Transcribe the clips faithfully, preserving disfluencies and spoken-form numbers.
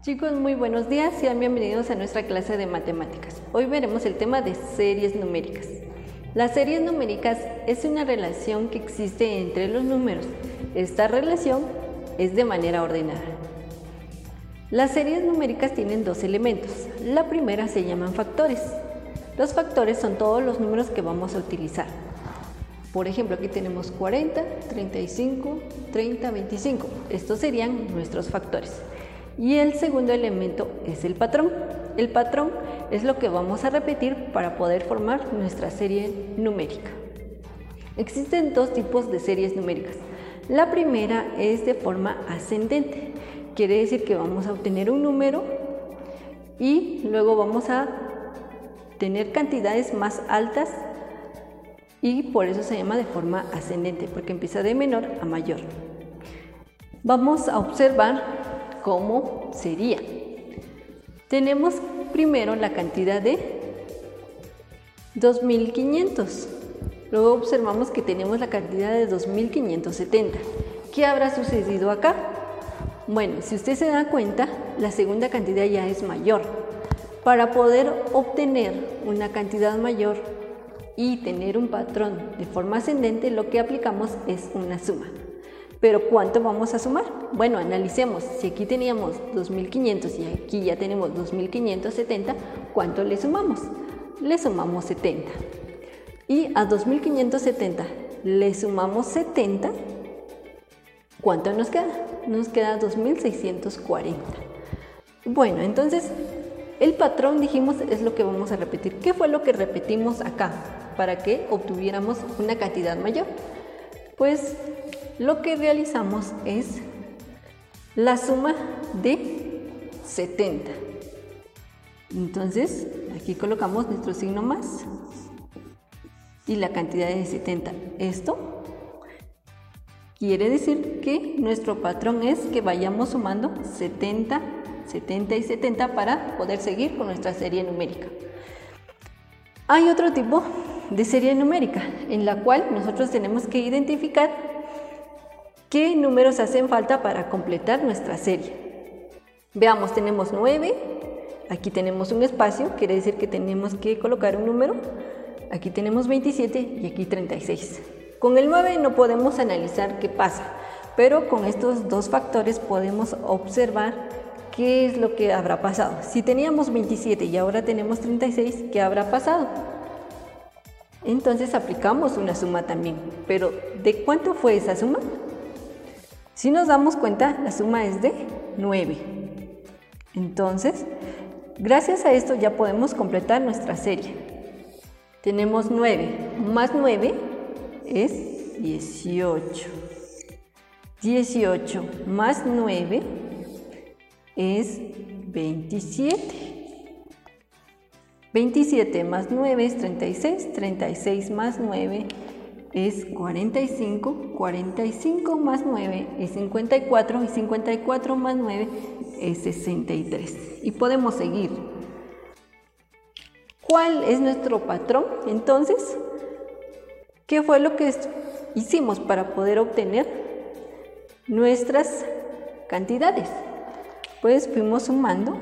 Chicos, muy buenos días, sean bienvenidos a nuestra clase de matemáticas. Hoy veremos el tema de series numéricas. Las series numéricas es una relación que existe entre los números. Esta relación es de manera ordenada. Las series numéricas tienen dos elementos. La primera se llaman factores. Los factores son todos los números que vamos a utilizar. Por ejemplo, aquí tenemos cuarenta, treinta y cinco, treinta, veinticinco. Estos serían nuestros factores. Y el segundo elemento es el patrón. El patrón es lo que vamos a repetir para poder formar nuestra serie numérica. Existen dos tipos de series numéricas. La primera es de forma ascendente. Quiere decir que vamos a obtener un número y luego vamos a tener cantidades más altas y por eso se llama de forma ascendente, porque empieza de menor a mayor. Vamos a observar cómo sería. Tenemos primero la cantidad de dos mil quinientos. Luego observamos que tenemos la cantidad de dos mil quinientos setenta. ¿Qué habrá sucedido acá? Bueno, si usted se da cuenta, la segunda cantidad ya es mayor. Para poder obtener una cantidad mayor y tener un patrón de forma ascendente, lo que aplicamos es una suma. ¿Pero cuánto vamos a sumar? Bueno, analicemos. Si aquí teníamos dos mil quinientos y aquí ya tenemos dos mil quinientos setenta, ¿cuánto le sumamos? Le sumamos setenta. Y a dos mil quinientos setenta le sumamos setenta, ¿cuánto nos queda? Nos queda dos mil seiscientos cuarenta. Bueno, entonces el patrón, dijimos, es lo que vamos a repetir. ¿Qué fue lo que repetimos acá para que obtuviéramos una cantidad mayor? Pues lo que realizamos es la suma de setenta. Entonces, aquí colocamos nuestro signo más y la cantidad de setenta. Esto quiere decir que nuestro patrón es que vayamos sumando setenta, setenta y setenta para poder seguir con nuestra serie numérica. Hay otro tipo de serie numérica en la cual nosotros tenemos que identificar ¿qué números hacen falta para completar nuestra serie? Veamos, tenemos nueve, aquí tenemos un espacio, quiere decir que tenemos que colocar un número, aquí tenemos veintisiete y aquí treinta y seis. Con el nueve no podemos analizar qué pasa, pero con estos dos factores podemos observar qué es lo que habrá pasado. Si teníamos veintisiete y ahora tenemos treinta y seis, ¿qué habrá pasado? Entonces aplicamos una suma también, pero ¿de cuánto fue esa suma? Si nos damos cuenta, la suma es de nueve. Entonces, gracias a esto ya podemos completar nuestra serie. Tenemos nueve más nueve es dieciocho. dieciocho más nueve es veintisiete. veintisiete más nueve es treinta y seis. treinta y seis más nueve es cuarenta y cinco, cuarenta y cinco más nueve es cincuenta y cuatro y cincuenta y cuatro más nueve es sesenta y tres. Y podemos seguir. ¿Cuál es nuestro patrón? Entonces, ¿qué fue lo que hicimos para poder obtener nuestras cantidades? Pues fuimos sumando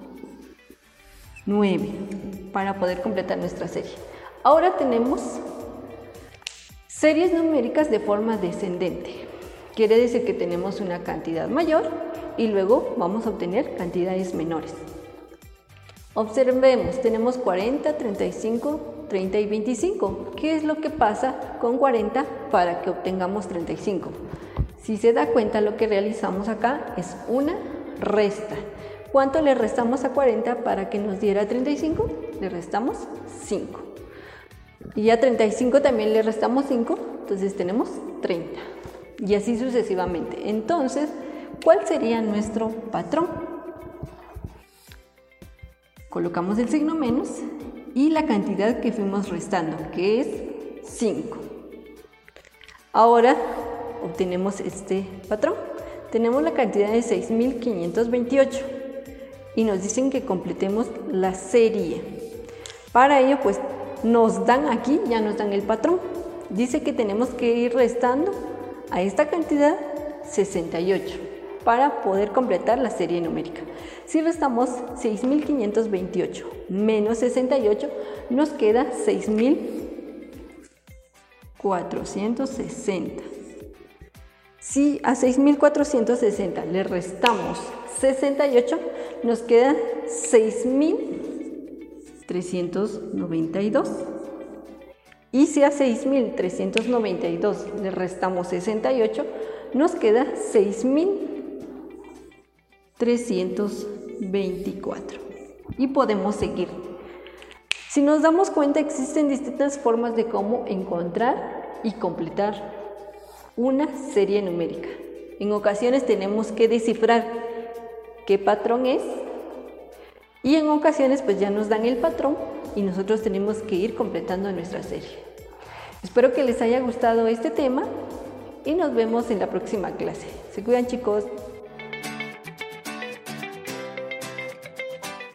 nueve para poder completar nuestra serie. Ahora tenemos series numéricas de forma descendente. Quiere decir que tenemos una cantidad mayor y luego vamos a obtener cantidades menores. Observemos, tenemos cuarenta, treinta y cinco, treinta y veinticinco. ¿Qué es lo que pasa con cuarenta para que obtengamos treinta y cinco? Si se da cuenta, lo que realizamos acá es una resta. ¿Cuánto le restamos a cuarenta para que nos diera treinta y cinco? Le restamos cinco. Y a treinta y cinco también le restamos cinco, entonces tenemos treinta. Y así sucesivamente. Entonces, ¿cuál sería nuestro patrón? Colocamos el signo menos y la cantidad que fuimos restando, que es cinco. Ahora obtenemos este patrón. Tenemos la cantidad de seis mil quinientos veintiocho y nos dicen que completemos la serie. Para ello, pues, nos dan aquí, ya nos dan el patrón. Dice que tenemos que ir restando a esta cantidad sesenta y ocho. para poder completar la serie numérica. Si restamos seis mil quinientos veintiocho menos sesenta y ocho, nos queda seis mil cuatrocientos sesenta. Si a seis mil cuatrocientos sesenta le restamos sesenta y ocho, nos queda seis mil trescientos noventa y dos. Y si a seis mil trescientos noventa y dos le restamos sesenta y ocho, nos queda seis mil trescientos veinticuatro. Y podemos seguir. Si nos damos cuenta, existen distintas formas de cómo encontrar y completar una serie numérica. En ocasiones tenemos que descifrar qué patrón es y en ocasiones pues ya nos dan el patrón y nosotros tenemos que ir completando nuestra serie. Espero que les haya gustado este tema y nos vemos en la próxima clase. Se cuidan, chicos.